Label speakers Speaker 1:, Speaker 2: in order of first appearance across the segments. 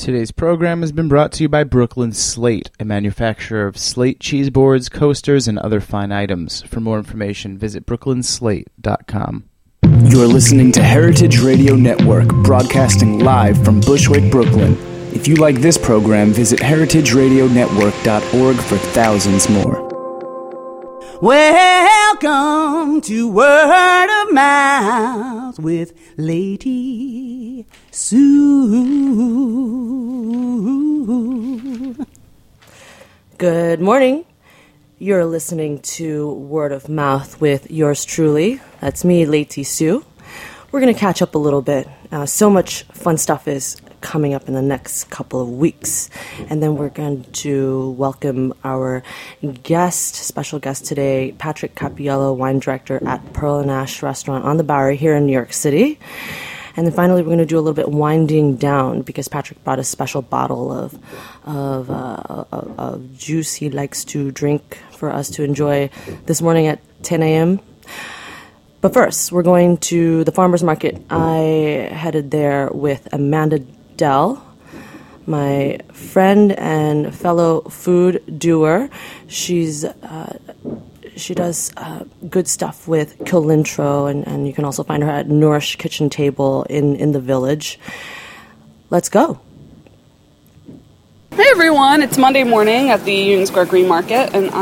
Speaker 1: Today's program has been brought to you by Brooklyn Slate, a manufacturer of slate cheese boards, coasters, and other fine items. For more information, visit brooklynslate.com.
Speaker 2: You're listening to Heritage Radio Network, broadcasting live from Bushwick, Brooklyn. If you like this program, visit heritageradionetwork.org for thousands more.
Speaker 3: Welcome to Word of Mouth with Lady Sue.
Speaker 4: Good morning. You're listening to Word of Mouth with yours truly. That's me, Lady Sue. We're going to catch up a little bit. So much fun stuff is coming up in the next couple of weeks. And then we're going to welcome our special guest today, Patrick Cappiello, wine director at Pearl and Ash Restaurant on the Bowery here in New York City. And then finally, we're going to do a little bit winding down because Patrick brought a special bottle of juice he likes to drink for us to enjoy this morning at 10 a.m. But first, we're going to the farmer's market. I headed there with Amanda Dell, my friend and fellow food doer. She does good stuff with Kilintro, and you can also find her at Nourish Kitchen Table in the Village. Let's go.
Speaker 5: Hey everyone, it's Monday morning at the Union Square Green Market, and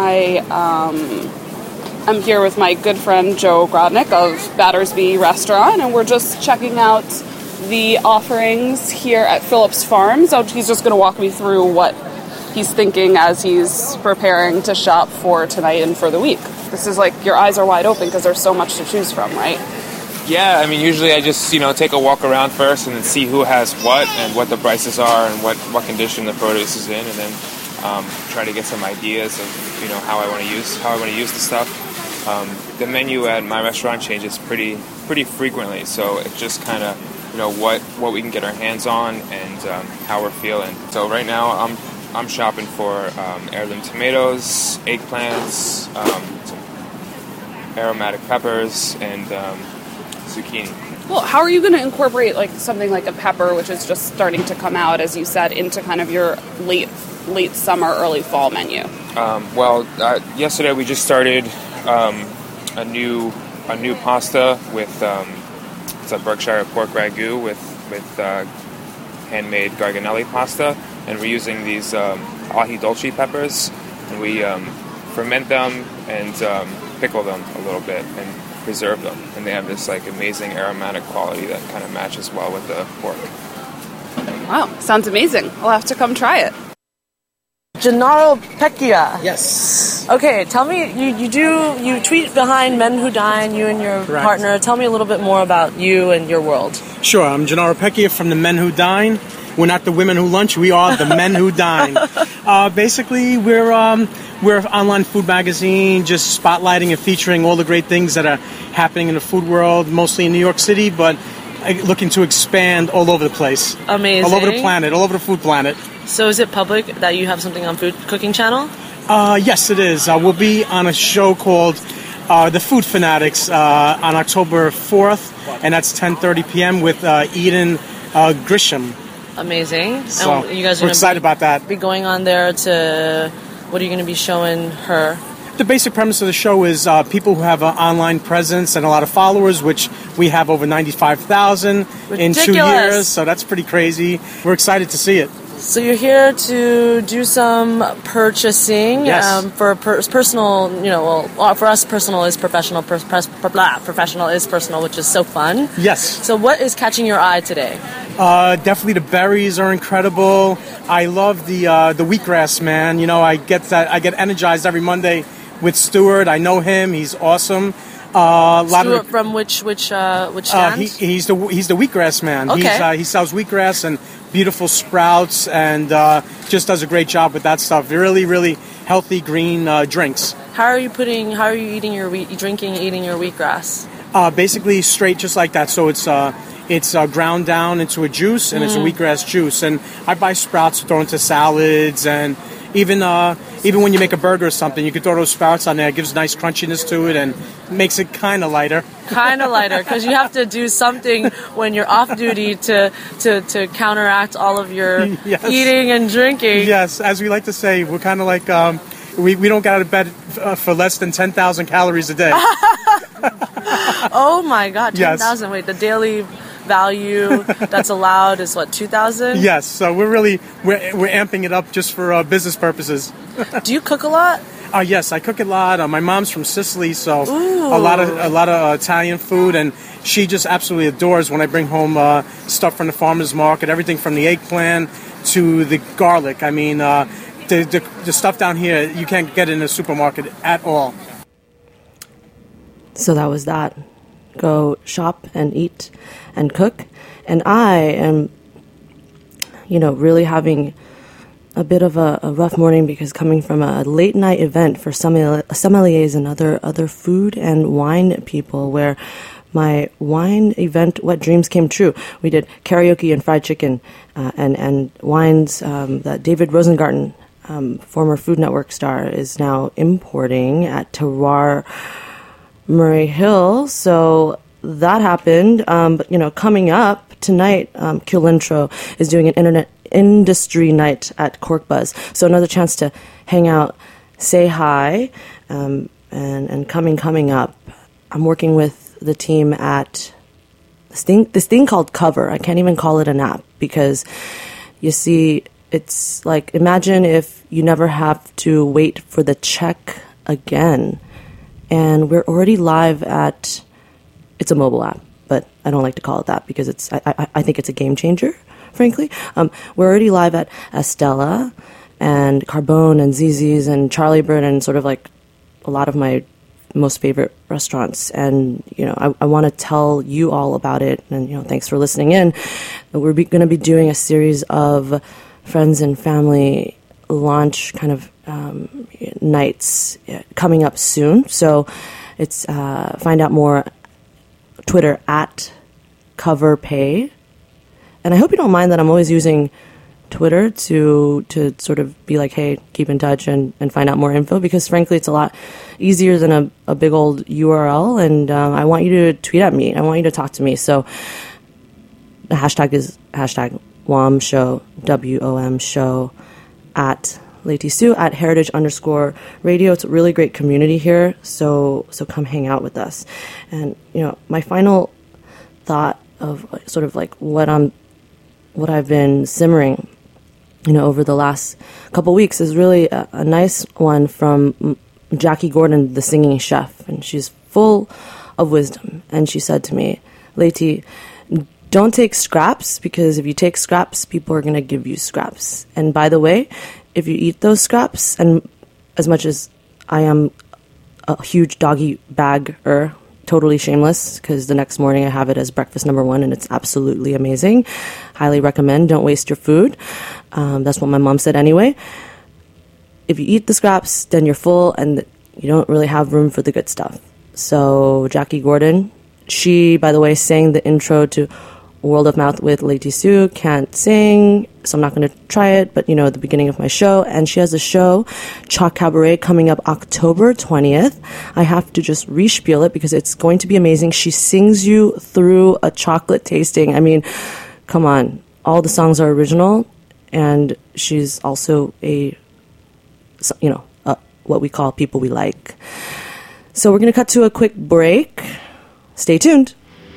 Speaker 5: I'm here with my good friend Joe Grodnick of Battersby Restaurant, and we're just checking out the offerings here at Phillips Farm. So he's just going to walk me through what he's thinking as he's preparing to shop for tonight and for the week. This is like your eyes are wide open because there's so much to choose from, right?
Speaker 6: Yeah, I mean, usually I just, take a walk around first and then see who has what and what the prices are and what condition the produce is in, and then try to get some ideas of, how I want to use the stuff. The menu at my restaurant changes pretty frequently, so it's just kind of, what we can get our hands on and how we're feeling. So right now I'm shopping for heirloom tomatoes, eggplants, some aromatic peppers, and zucchini.
Speaker 5: Well, how are you going to incorporate something like a pepper, which is just starting to come out, as you said, into kind of your late summer, early fall menu?
Speaker 6: Yesterday we just started a new pasta with it's a Berkshire pork ragu with handmade garganelli pasta, and we're using these ahi dolce peppers, and we ferment them and pickle them a little bit and preserve them, and they have this amazing aromatic quality that kind of matches well with the pork.
Speaker 5: Wow, sounds amazing. I'll have to come try it.
Speaker 4: Gennaro Pecchia.
Speaker 7: Yes.
Speaker 4: Okay, tell me, you tweet behind Men Who Dine, you and your partner. Tell me a little bit more about you and your world.
Speaker 7: Sure, I'm Gennaro Pecchia from the Men Who Dine. We're not the women who lunch, we are the men who dine. Basically, we're an online food magazine, just spotlighting and featuring all the great things that are happening in the food world, mostly in New York City, but looking to expand all over the place.
Speaker 4: Amazing.
Speaker 7: All over the planet, all over the food planet.
Speaker 4: So is it public that you have something on Food Cooking Channel?
Speaker 7: Yes, it is. We'll be on a show called The Food Fanatics on October 4th, and that's 10:30 p.m. with Eden Grisham.
Speaker 4: Amazing.
Speaker 7: So
Speaker 4: and you guys are
Speaker 7: we're excited about that.
Speaker 4: Be going on there to, what are you going to be showing her?
Speaker 7: The basic premise of the show is people who have an online presence and a lot of followers, which we have over 95,000 in 2 years, so that's pretty crazy. We're excited to see it.
Speaker 4: So you're here to do some purchasing.
Speaker 7: Yes.
Speaker 4: For personal, for us, personal is professional. Professional is personal, which is so fun.
Speaker 7: Yes.
Speaker 4: So what is catching your eye today?
Speaker 7: Definitely the berries are incredible. I love the wheatgrass, man. I get energized every Monday with Stuart. I know him. He's awesome.
Speaker 4: Stuart from which stand?
Speaker 7: He's the wheatgrass man.
Speaker 4: Okay.
Speaker 7: He sells wheatgrass and beautiful sprouts, and just does a great job with that stuff. Really, really healthy green drinks.
Speaker 4: How are you eating your wheatgrass?
Speaker 7: Basically straight, just like that. So it's ground down into a juice, and it's a wheatgrass juice. And I buy sprouts to throw into salads, and even even when you make a burger or something, you can throw those sprouts on there. It gives nice crunchiness to it and makes it kind of lighter.
Speaker 4: Kind of lighter, because you have to do something when you're off duty to counteract all of your
Speaker 7: Yes.
Speaker 4: eating and drinking.
Speaker 7: Yes, as we like to say, we're kind of like, we don't get out of bed for less than 10,000 calories a day.
Speaker 4: Oh my God, 10,000.
Speaker 7: Yes.
Speaker 4: Wait, the daily value that's allowed is what, 2,000?
Speaker 7: Yes, so we're amping it up just for business purposes.
Speaker 4: Do you cook a lot?
Speaker 7: Yes, I cook a lot. My mom's from Sicily, so
Speaker 4: Ooh.
Speaker 7: a lot of Italian food, and she just absolutely adores when I bring home stuff from the farmer's market, everything from the eggplant to the garlic. I mean, the stuff down here you can't get in the supermarket at all.
Speaker 4: So that was that. Go shop and eat and cook. And I am, really having a bit of a rough morning because coming from a late night event for sommeliers and other food and wine people, where my wine event, What Dreams Came True. We did karaoke and fried chicken and wines that David Rosengarten, former Food Network star, is now importing at Terroir Murray Hill. So that happened. But, coming up tonight, Culintro is doing an internet industry night at Cork Buzz. So another chance to hang out, say hi, and coming up, I'm working with the team at this thing called Cover. I can't even call it an app because, you see, it's like, imagine if you never have to wait for the check again. And we're already live at, it's a mobile app, but I don't like to call it that because I think it's a game changer, frankly. We're already live at Estella and Carbone and Zizi's and Charlie Bird and sort of like a lot of my most favorite restaurants. And, I want to tell you all about it. And, thanks for listening in. We're going to be doing a series of friends and family launch kind of nights coming up soon. So it's find out more Twitter at CoverPay. And I hope you don't mind that I'm always using Twitter to sort of be like, hey, keep in touch and find out more info, because frankly it's a lot easier than a big old URL, and I want you to tweet at me. I want you to talk to me. So the hashtag is #WOM Show, WOM Show, at Lady Sue, at heritage_radio. It's a really great community here, so come hang out with us. And my final thought of sort of like what I've been simmering over the last couple weeks is really a nice one from Jackie Gordon, the singing chef, and she's full of wisdom. And she said to me, Leti, don't take scraps, because if you take scraps, people are going to give you scraps. And by the way, if you eat those scraps, and as much as I am a huge doggy bagger, totally shameless, because the next morning I have it as breakfast number 1 and it's absolutely amazing. Highly recommend. Don't waste your food. That's what my mom said anyway. If you eat the scraps, then you're full and you don't really have room for the good stuff. So Jackie Gordon, she, by the way, sang the intro to World of Mouth with Lady Sue. Can't sing, so I'm not going to try it, but at the beginning of my show. And she has a show, Chalk Cabaret, coming up October 20th. I have to just re-spiel it because it's going to be amazing. She sings you through a chocolate tasting. I mean, come on. All the songs are original, and she's also what we call people we like. So we're going to cut to a quick break. Stay tuned.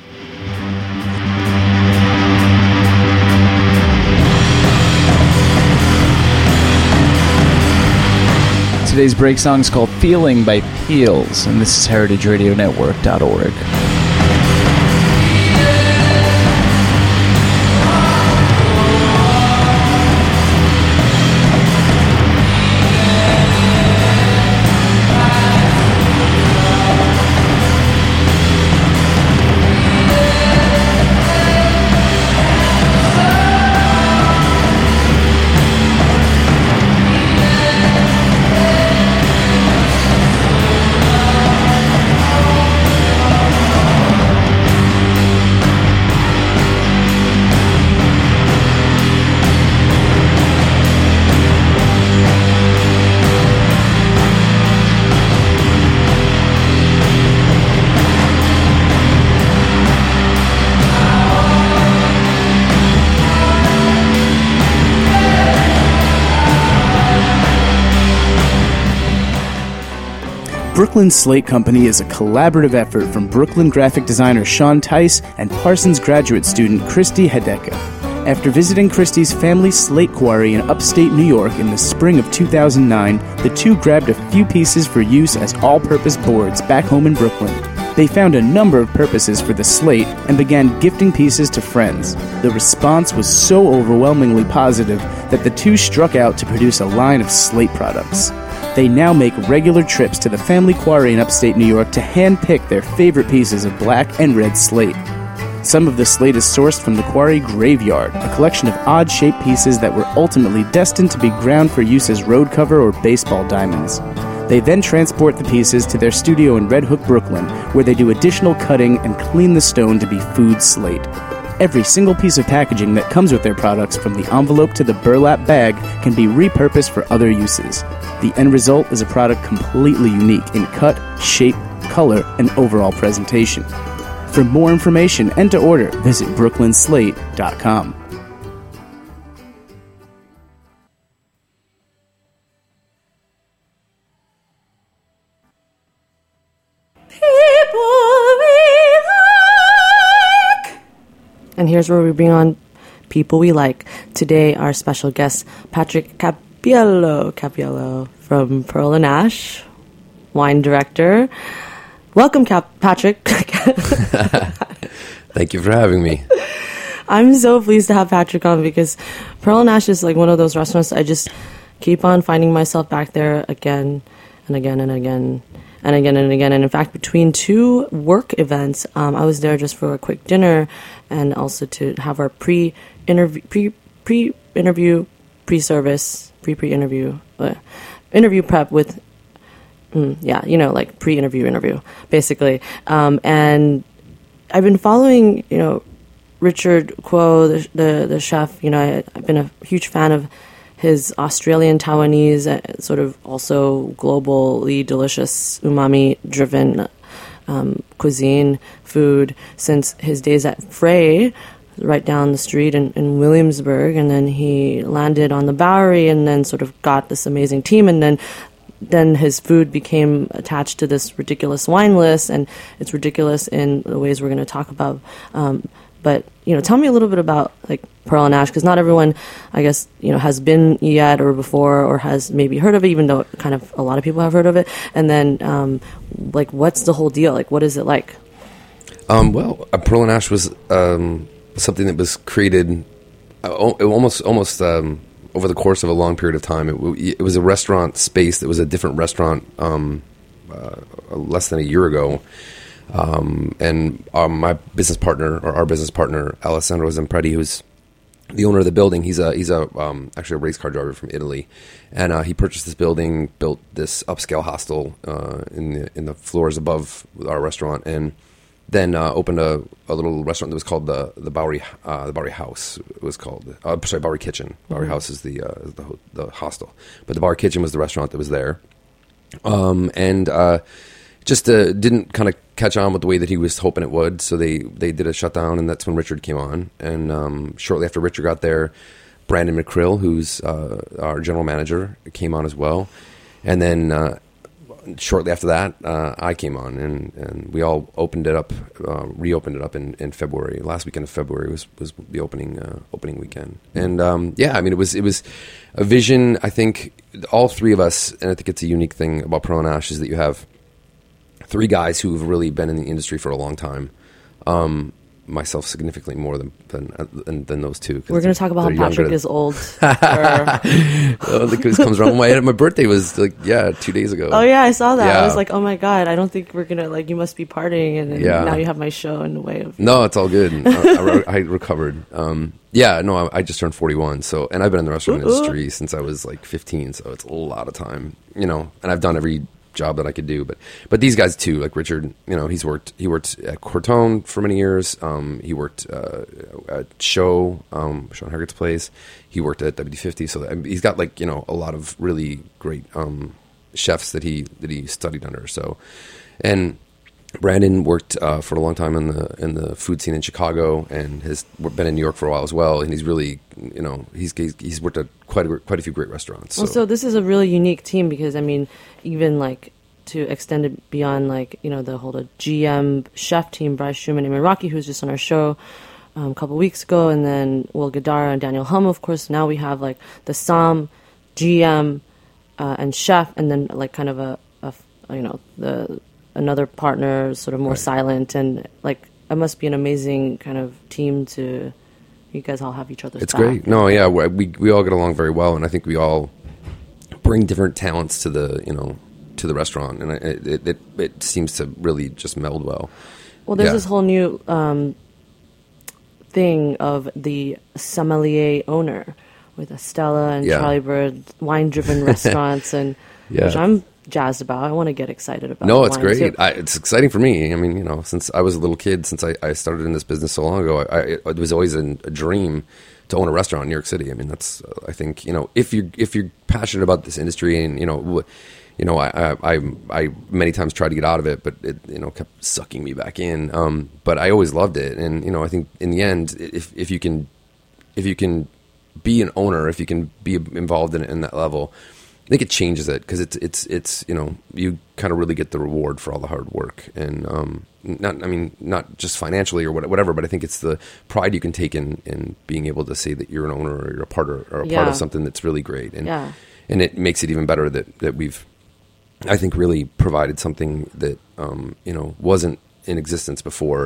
Speaker 1: Today's break song is called Feeling by Peels, and this is heritageradionetwork.org.
Speaker 2: Brooklyn Slate Company is a collaborative effort from Brooklyn graphic designer Sean Tice and Parsons graduate student Christy Hedeka. After visiting Christy's family slate quarry in upstate New York in the spring of 2009, the two grabbed a few pieces for use as all-purpose boards back home in Brooklyn. They found a number of purposes for the slate and began gifting pieces to friends. The response was so overwhelmingly positive that the two struck out to produce a line of slate products. They now make regular trips to the family quarry in upstate New York to hand-pick their favorite pieces of black and red slate. Some of the slate is sourced from the quarry graveyard, a collection of odd-shaped pieces that were ultimately destined to be ground for use as road cover or baseball diamonds. They then transport the pieces to their studio in Red Hook, Brooklyn, where they do additional cutting and clean the stone to be food slate. Every single piece of packaging that comes with their products, from the envelope to the burlap bag, can be repurposed for other uses. The end result is a product completely unique in cut, shape, color, and overall presentation. For more information and to order, visit brooklynslate.com.
Speaker 4: And here's where we bring on people we like. Today, our special guest, Patrick Cappiello from Pearl and Ash, wine director. Welcome, Patrick.
Speaker 8: Thank you for having me.
Speaker 4: I'm so pleased to have Patrick on because Pearl and Ash is like one of those restaurants I just keep on finding myself back there again and again and again and again and again. And in fact, between two work events, I was there just for a quick dinner and also to have our pre-interview prep with, like pre-interview interview, basically. And I've been following, Richard Kuo, the chef. I've been a huge fan of his Australian Taiwanese, sort of also globally delicious umami-driven cuisine, food, since his days at Frey, right down the street in Williamsburg, and then he landed on the Bowery and then sort of got this amazing team, and then his food became attached to this ridiculous wine list, and it's ridiculous in the ways we're going to talk about. But, tell me a little bit about, like, Pearl and Ash, because not everyone, I guess, has been yet or before or has maybe heard of it, even though kind of a lot of people have heard of it. And then, what's the whole deal? Like, what is it like?
Speaker 8: Pearl and Ash was something that was created almost over the course of a long period of time. It was a restaurant space that was a different restaurant less than a year ago. And my business partner, or our business partner, Alessandro Zampredi, who's the owner of the building, he's actually a race car driver from Italy, and he purchased this building, built this upscale hostel in the floors above our restaurant, and then opened a little restaurant that was called the Bowery House. It was called Bowery Kitchen. Bowery House is the hostel, but the Bowery Kitchen was the restaurant that was there, and just didn't kind of catch on with the way that he was hoping it would. So they did a shutdown, and that's when Richard came on. And shortly after Richard got there, Brandon McCrill, who's our general manager, came on as well. And then shortly after that, I came on, and we all reopened it up in February. Last weekend of February was the opening weekend. And it was a vision. I think all three of us, and I think it's a unique thing about Pearl and Ash, is that you have three guys who have really been in the industry for a long time. Myself significantly more than those two.
Speaker 4: We're going to talk about how Patrick is old.
Speaker 8: This comes around. My birthday was 2 days ago.
Speaker 4: Oh yeah, I saw that.
Speaker 8: Yeah.
Speaker 4: I was like, oh my god, I don't think we're going to, you must be partying, and then now you have my show in the way of...
Speaker 8: No, it's all good. I recovered. I just turned 41. So, and I've been in the restaurant industry since I was 15. So it's a lot of time, and I've done every job that I could do, but these guys too, like Richard, he worked at Cortone for many years. He worked at Sean Harrigan's place. He worked at WD-50. So he's got a lot of really great chefs that he studied under. So, and Brandon worked for a long time in the food scene in Chicago, and has been in New York for a while as well. And he's really, he's worked at quite a few great restaurants.
Speaker 4: So this is a really unique team because even to extend it beyond, like, you know, the whole GM chef team, Bryce Schumann and Rocky, who was just on our show a couple weeks ago, and then Will Gadara and Daniel Hum, of course. Now we have like the Som, GM, and chef, and then like kind of a you know, another partner, sort of more silent, and like it must be an amazing kind of team to. You guys all have each other's
Speaker 8: It's
Speaker 4: back.
Speaker 8: great. No, yeah, we all get along very well, and I think we all bring different talents to the restaurant, and it seems to really just meld well.
Speaker 4: Well, there's this whole new thing of the sommelier owner with Estella and Charlie Bird, wine-driven restaurants, and which I'm jazzed about. I want to get excited about.
Speaker 8: No, it's
Speaker 4: wine
Speaker 8: great.
Speaker 4: too.
Speaker 8: It's exciting for me. I mean, you know, since I was a little kid, since I started in this business so long ago, it was always a dream to own a restaurant in New York City. I mean, that's I think, you know, if you're passionate about this industry, and I many times tried to get out of it, but it, you know, kept sucking me back in. But I always loved it, and you know, I think in the end, if you can be an owner, if you can be involved in that level, I think it changes it, because it's you know, you kind of really get the reward for all the hard work, and not just financially or whatever, but I think it's the pride you can take in being able to say that you're an owner or you're a part of something that's really great, and it makes it even better that we've, I think, really provided something that you know, wasn't in existence before.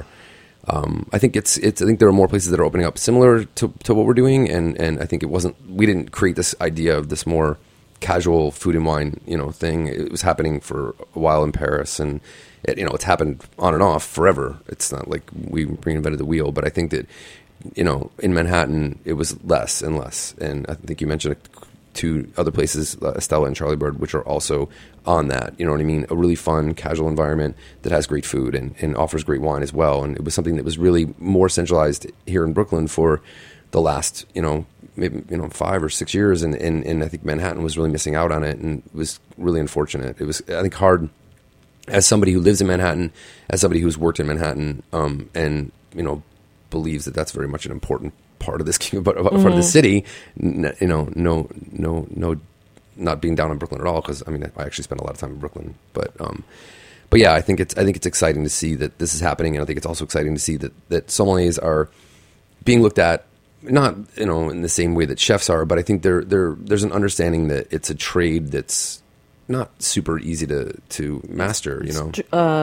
Speaker 8: I think I think there are more places that are opening up similar to what we're doing, and I think we didn't create this idea of this more casual food and wine, you know, thing. It was happening for a while in Paris, and it's happened on and off forever. It's not like we reinvented the wheel, but I think that, you know, in Manhattan it was less and less, and I think you mentioned two other places, Estella and Charlie Bird, which are also on that, you know what I mean, a really fun casual environment that has great food and offers great wine as well. And it was something that was really more centralized here in Brooklyn for the last, you know, maybe, you know, 5 or 6 years, and I think Manhattan was really missing out on it, and it was really unfortunate. It was, I think, hard as somebody who lives in Manhattan, as somebody who's worked in Manhattan, and, you know, believes that that's very much an important part of this part of the city. You know, no, not being down in Brooklyn at all, because I mean, I actually spent a lot of time in Brooklyn, but yeah, I think it's exciting to see that this is happening, and I think it's also exciting to see that sommeliers are being looked at, not, you know, in the same way that chefs are, but I think there's an understanding that it's a trade that's not super easy to master, you know,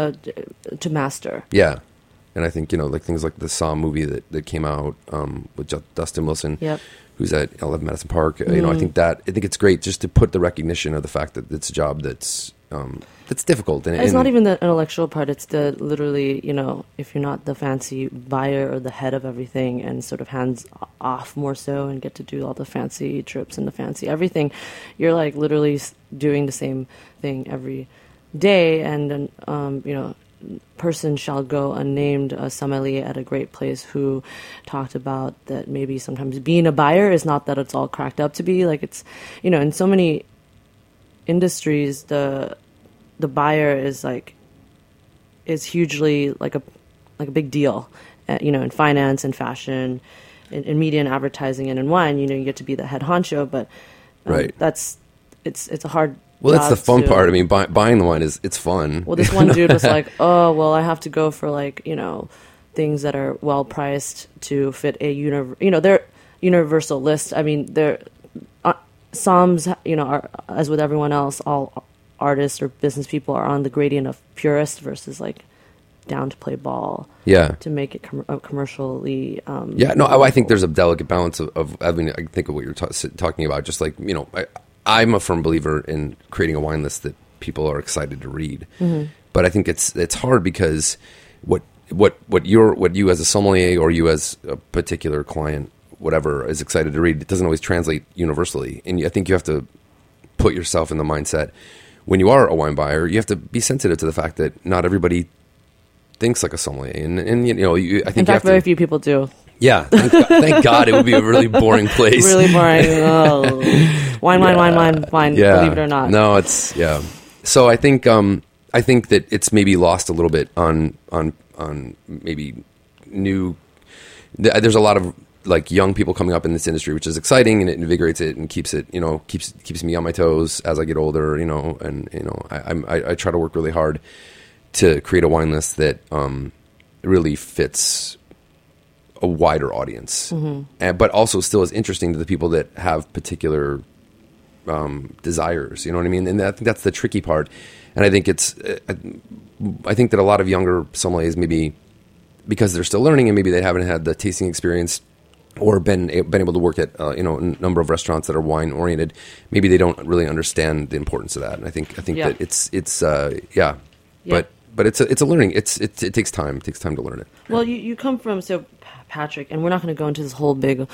Speaker 4: to master.
Speaker 8: Yeah. And I think, you know, like things like the Saw movie that came out with Dustin Wilson, who's at 11 Madison Park. You know, I think it's great just to put the recognition of the fact that it's a job that's difficult. And
Speaker 4: it's not even the intellectual part. It's the literally, you know, if you're not the fancy buyer or the head of everything and sort of hands off more so and get to do all the fancy trips and the fancy everything, you're like literally doing the same thing every day. And you know, person shall go unnamed, a sommelier at a great place, who talked about that maybe sometimes being a buyer is not that it's all cracked up to be. Like, it's, you know, in so many industries, the buyer is hugely like a big deal, you know, in finance and fashion, in media and advertising, and in wine, you know, you get to be the head honcho, but it's a hard.
Speaker 8: Well, that's the fun part. I mean, buying the wine it's fun.
Speaker 4: Well, this one dude was like, oh, well, I have to go for, like, you know, things that are well priced to fit a they're universal list. I mean, they're Soms, you know, are, as with everyone else, all artists or business people are on the gradient of purist versus like down to play ball.
Speaker 8: Yeah.
Speaker 4: To make it commercially.
Speaker 8: I think there's a delicate balance of I mean, I think of what you're talking about. Just like, you know, I'm a firm believer in creating a wine list that people are excited to read. Mm-hmm. But I think it's hard because what you as a sommelier or you as a particular client, whatever, is excited to read, it doesn't always translate universally. And I think you have to put yourself in the mindset when you are a wine buyer, you have to be sensitive to the fact that not everybody thinks like a sommelier. And you know, I think
Speaker 4: very few people do.
Speaker 8: Yeah, thank God. It would be a really boring place.
Speaker 4: Really boring. Oh. Wine. Yeah. Believe it or not.
Speaker 8: No, it's So I think that it's maybe lost a little bit on maybe new. There's a lot of like young people coming up in this industry, which is exciting, and it invigorates it and keeps it, keeps me on my toes as I get older, and I try to work really hard to create a wine list that really fits a wider audience, but also still is interesting to the people that have particular desires. You know what I mean? And I think that's the tricky part. And I think I think that a lot of younger sommeliers, maybe because they're still learning and maybe they haven't had the tasting experience or been able to work at a number of restaurants that are wine oriented, maybe they don't really understand the importance of that. And I think that it's but it's a learning. It takes time. It takes time to learn it.
Speaker 4: Well, you come from Patrick, and we're not going to go into this whole big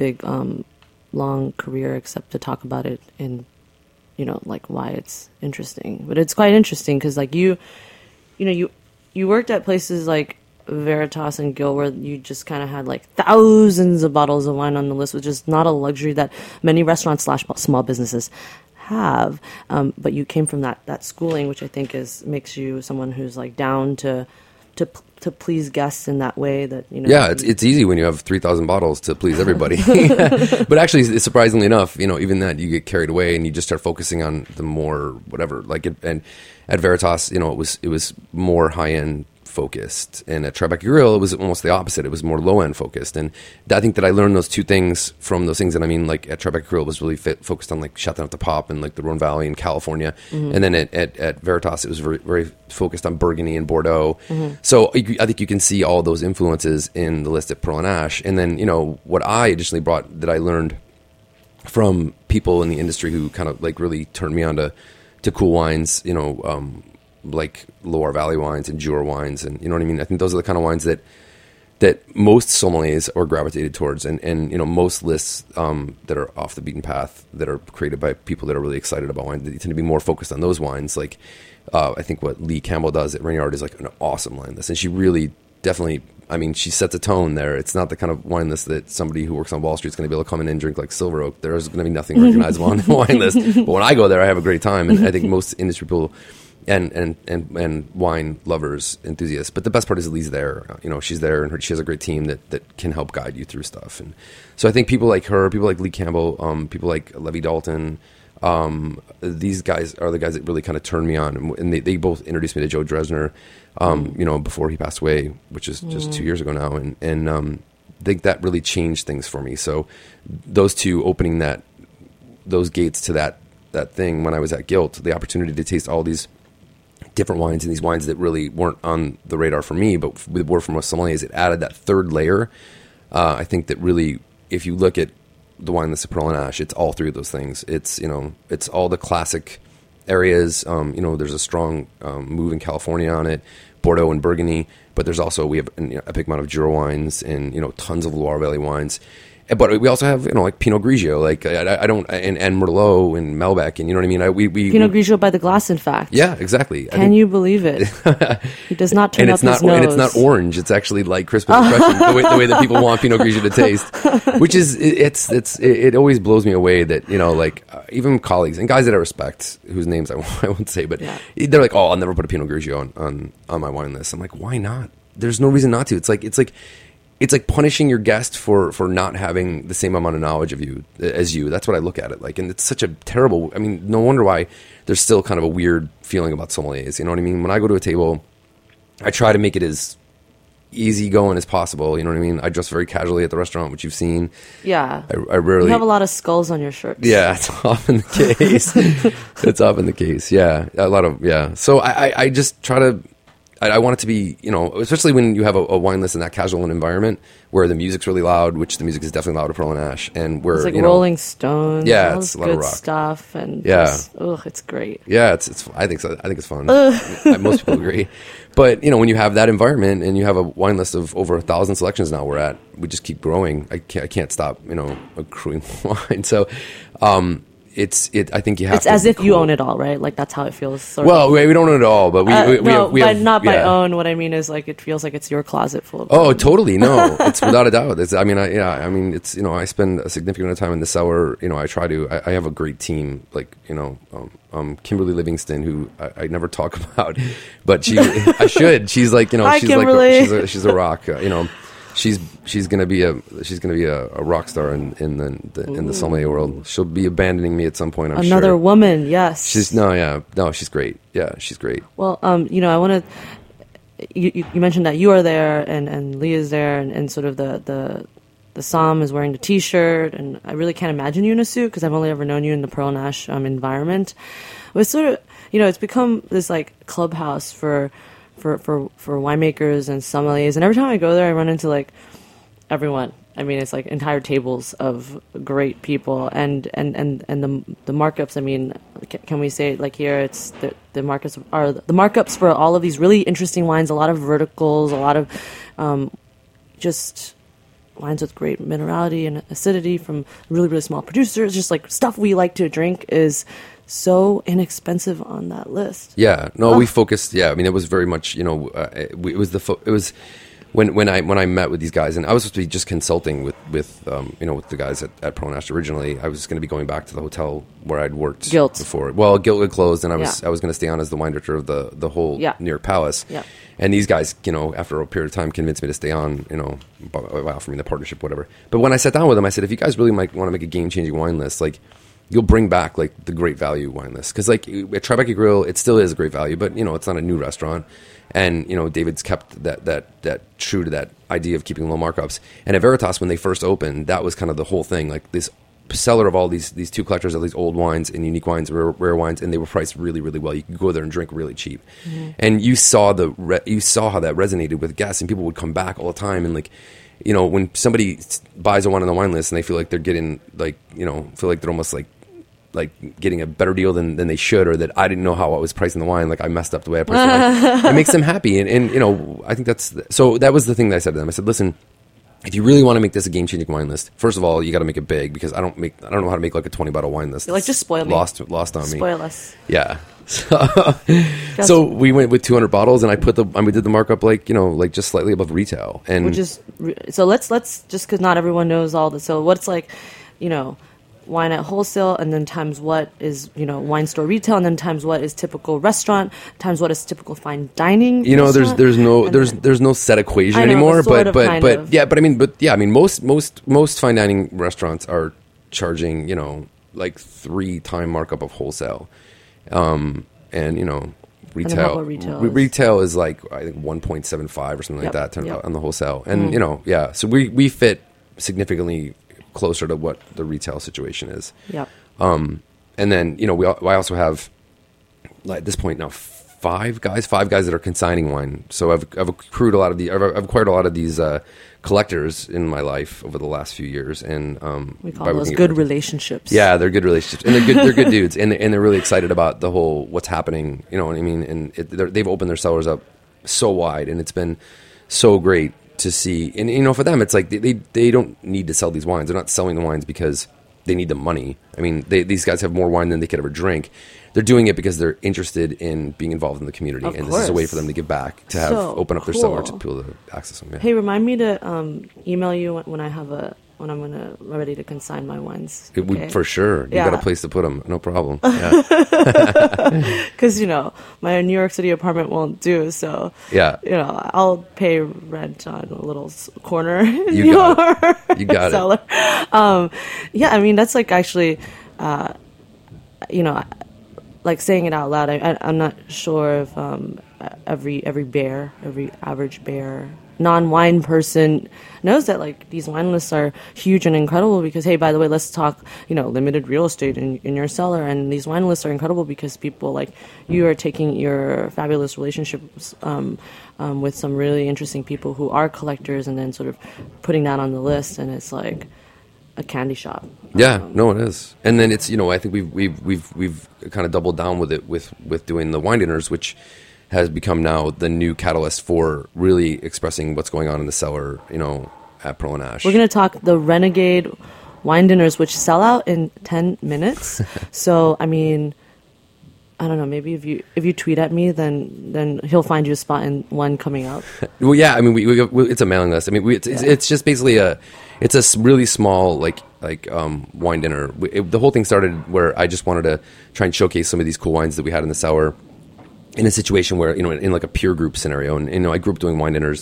Speaker 4: long career except to talk about it in like why it's interesting. But it's quite interesting because like you worked at places like Veritas and Gill where you just kind of had like thousands of bottles of wine on the list, which is not a luxury that many restaurants / small businesses have. But you came from that schooling, which I think makes you someone who's like down to please guests in that way that
Speaker 8: Yeah, it's easy when you have 3,000 bottles to please everybody. But actually, surprisingly enough, even that you get carried away and you just start focusing on the more whatever. And at Veritas, it was more high end focused, and at Tribeca Grill it was almost the opposite. It was more low end focused, and I think that I learned those two things from those things. And I mean, like at Tribeca Grill it was really focused on like Chateauneuf du Pape and like the Rhone Valley in California, and then at Veritas it was very, very focused on Burgundy and Bordeaux. So I think you can see all those influences in the list at Pearl and Ash. And then what I additionally brought that I learned from people in the industry who kind of like really turned me on to cool wines, like Loire Valley wines and Jura wines, and you know what I mean? I think those are the kind of wines that most sommeliers are gravitated towards, and most lists that are off the beaten path, that are created by people that are really excited about wine, they tend to be more focused on those wines. Like I think what Lee Campbell does at Reynard is like an awesome wine list, and she really definitely, I mean, she sets a tone there. It's not the kind of wine list that somebody who works on Wall Street is going to be able to come in and drink like Silver Oak. There's going to be nothing recognizable on the wine list, but when I go there I have a great time, and I think most industry people and wine lovers, enthusiasts. But the best part is Lee's there. She's there, and she has a great team that can help guide you through stuff. And so I think people like her, people like Lee Campbell, people like Levy Dalton, these guys are the guys that really kind of turned me on. And they both introduced me to Joe Dresner, before he passed away, which is just 2 years ago now. And I think that really changed things for me. So those two opening those gates to that thing when I was at Gilt, the opportunity to taste all these different wines, and these wines that really weren't on the radar for me, but were from most sommeliers, it added that third layer. I think that really, if you look at the wine list of Pearl and Ash, it's all three of those things. It's it's all the classic areas. There's a strong move in California on it, Bordeaux and Burgundy, but there's also, we have an epic amount of Jura wines and tons of Loire Valley wines. But we also have, like Pinot Grigio, like I don't, and Merlot and Malbec, and you know what I mean. We
Speaker 4: Pinot Grigio by the glass, in fact.
Speaker 8: Yeah, exactly.
Speaker 4: Can you believe it? He does not turn up his nose.
Speaker 8: And it's not orange. It's actually like crisp and refreshing, the way that people want Pinot Grigio to taste. Which is it always blows me away that even colleagues and guys that I respect, whose names I won't say, but they're like, oh, I'll never put a Pinot Grigio on my wine list. I'm like, why not? There's no reason not to. It's like punishing your guest for not having the same amount of knowledge of you as you. That's what I look at it like. And it's such a terrible, I mean, no wonder why there's still kind of a weird feeling about sommeliers. You know what I mean? When I go to a table, I try to make it as easy going as possible. You know what I mean? I dress very casually at the restaurant, which you've seen.
Speaker 4: Yeah.
Speaker 8: I rarely...
Speaker 4: You have a lot of skulls on your shirts.
Speaker 8: Yeah, it's often the case. It's often the case. Yeah. A lot of, yeah. So I just try to... I want it to be, especially when you have a wine list in that casual environment where the music's really loud, which the music is definitely loud at Pearl and Ash, and where
Speaker 4: it's like Rolling Stones,
Speaker 8: yeah,
Speaker 4: all
Speaker 8: it's a lot
Speaker 4: good
Speaker 8: of rock
Speaker 4: stuff, and it's great.
Speaker 8: Yeah, it's. I think so. I think it's fun. Most people agree, but when you have that environment and you have a wine list of over 1,000 selections now, we just keep growing. I can't stop, accruing wine. So, I think you have.
Speaker 4: It's to as if you own it all, right? Like that's how it feels.
Speaker 8: Well, we don't own it all, but we have,
Speaker 4: not by own. What I mean is like it feels like it's your closet full of.
Speaker 8: Oh, totally. No, it's without a doubt. It's. I mean, it's. I spend a significant amount of time in the cellar. I try to. I have a great team. Like Kimberly Livingston, who I never talk about, but I should. She's like.
Speaker 4: Hi,
Speaker 8: she's
Speaker 4: Kimberly.
Speaker 8: like. She's a rock. she's gonna be a rock star in the sommelier world. She'll be abandoning me at some point. I'm
Speaker 4: Another
Speaker 8: sure.
Speaker 4: woman, yes.
Speaker 8: She's great. Yeah, she's great.
Speaker 4: Well, I want to. You mentioned that you are there and Lee is there, and sort of the Somm is wearing the T-shirt, and I really can't imagine you in a suit because I've only ever known you in the Pearl and Ash environment. It was sort of, it's become this like clubhouse for winemakers and sommeliers, and every time I go there, I run into like everyone. I mean, it's like entire tables of great people, and the markups. I mean, can we say like here? It's the markups for all of these really interesting wines. A lot of verticals, a lot of just wines with great minerality and acidity from really, really small producers. Just like stuff we like to drink is so inexpensive on that list.
Speaker 8: Yeah, no, we focused. Yeah, I mean, it was very much. It was when I met with these guys, and I was supposed to be just consulting with the guys at Pearl and Ash originally. I was going to be going back to the hotel where I'd worked before. Well, Gilt had closed, and I was going to stay on as the wine director of the whole New York Palace.
Speaker 4: Yeah.
Speaker 8: And these guys, after a period of time, convinced me to stay on, by offering me the partnership, whatever. But when I sat down with them, I said, if you guys really might want to make a game-changing wine list, like, you'll bring back, like, the great value wine list. Because, like, at Tribeca Grill, it still is a great value, but, it's not a new restaurant. And, David's kept that true to that idea of keeping low markups. And at Veritas, when they first opened, that was kind of the whole thing. Like, this cellar of all these two collectors of these old wines and unique wines, rare wines, and they were priced really, really well. You could go there and drink really cheap. Mm-hmm. And you saw you saw how that resonated with guests, and people would come back all the time. And like, when somebody buys a wine on the wine list and they feel like they're getting feel like they're almost like getting a better deal than they should, or that I didn't know how I was pricing the wine, like I messed up the way I priced the wine. It makes them happy. And I think so that was the thing that I said to them. I said, listen, if you really want to make this a game-changing wine list, first of all, you got to make it big, because I don't know how to make like a 20-bottle wine list.
Speaker 4: Like, just spoil me.
Speaker 8: Lost on me.
Speaker 4: Spoil us.
Speaker 8: Yeah. So we went with 200 bottles, and we did the markup like just slightly above retail. And
Speaker 4: which is so let's just because not everyone knows all this. So what's like, wine at wholesale, and then times what is wine store retail, and then times what is typical restaurant, times what is typical fine dining.
Speaker 8: There's no set equation anymore. But most fine dining restaurants are charging like 3-time markup of wholesale, and retail is like I think 1.75 or something like that on the wholesale, and so we fit significantly closer to what the retail situation is.
Speaker 4: Yeah.
Speaker 8: And then, I also have, like, at this point now, five guys that are consigning wine. So I've acquired a lot of these collectors in my life over the last few years, and
Speaker 4: we call those good relationships.
Speaker 8: Yeah, they're good relationships, and they're good dudes, and they're really excited about the whole what's happening. You know what I mean? And they've opened their cellars up so wide, and it's been so great to see. And for them, it's like they don't need to sell these wines. They're not selling the wines because they need the money. I mean, these guys have more wine than they could ever drink. They're doing it because they're interested in being involved in the community, and this is a way for them to give back, to have open up their cellar to people to access them. Yeah.
Speaker 4: Hey, remind me to email you when I'm ready to consign my wines.
Speaker 8: Okay? For sure. You got a place to put them. No problem.
Speaker 4: Because my New York City apartment won't do. So I'll pay rent on a little corner in your cellar. I mean, that's like actually, like saying it out loud. I'm not sure if every average bear non-wine person knows that like these wine lists are huge and incredible, because hey, by the way, let's talk limited real estate in your cellar, and these wine lists are incredible because people like you are taking your fabulous relationships with some really interesting people who are collectors, and then sort of putting that on the list, and it's like a candy shop.
Speaker 8: Yeah, no, it is. And then it's I think we've kind of doubled down with it with doing the wine dinners, which has become now the new catalyst for really expressing what's going on in the cellar, at Pearl and Ash.
Speaker 4: We're going to talk the Renegade wine dinners, which sell out in 10 minutes. So, I mean, I don't know, maybe if you tweet at me, then he'll find you a spot in one coming up.
Speaker 8: Well, yeah, I mean, we it's a mailing list. I mean, it's just basically it's a really small, like wine dinner. The whole thing started where I just wanted to try and showcase some of these cool wines that we had in the cellar, in a situation where, in like a peer group scenario. And, I grew up doing wine dinners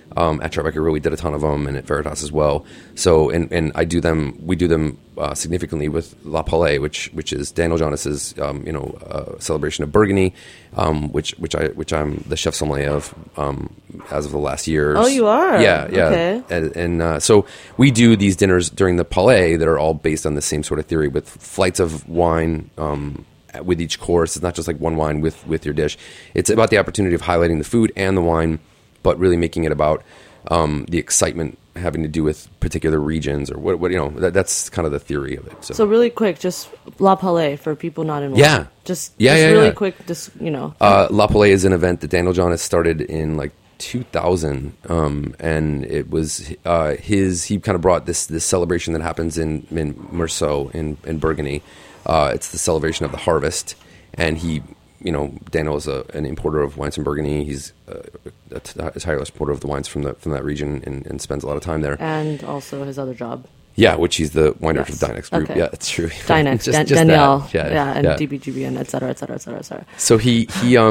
Speaker 8: At Tribeca Grill, we did a ton of them, and at Veritas as well. So, and we do them significantly with La Palais, which is Daniel Jonas's, celebration of Burgundy, which I'm the chef sommelier of, as of the last year.
Speaker 4: Oh, you are?
Speaker 8: Yeah.
Speaker 4: Okay.
Speaker 8: And so we do these dinners during the Palais that are all based on the same sort of theory, with flights of wine, with each course. It's not just like one wine with your dish. It's about the opportunity of highlighting the food and the wine, but really making it about the excitement having to do with particular regions or what that's kind of the theory of it.
Speaker 4: So really quick, just La Palais for people not in.
Speaker 8: Yeah.
Speaker 4: Just really quick,
Speaker 8: La Palais is an event that Daniel Jonas started in like 2000, and it was he kind of brought this celebration that happens in Meursault in Burgundy. It's the celebration of the harvest, and Daniel is an importer of wines from Burgundy. He's a tireless importer of the wines from that region and spends a lot of time there.
Speaker 4: And also his other job.
Speaker 8: Yeah, which he's the wine director of Dynex Group.
Speaker 4: Okay.
Speaker 8: Yeah, that's true.
Speaker 4: Dynex, Danielle, and DBGBN, et cetera, et cetera, et cetera, et cetera.
Speaker 8: So he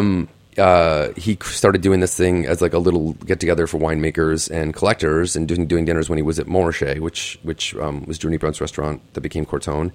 Speaker 8: started doing this thing as like a little get together for winemakers and collectors, and doing dinners when he was at Montrachet, which was Drew Niebrandt's restaurant that became Cortone.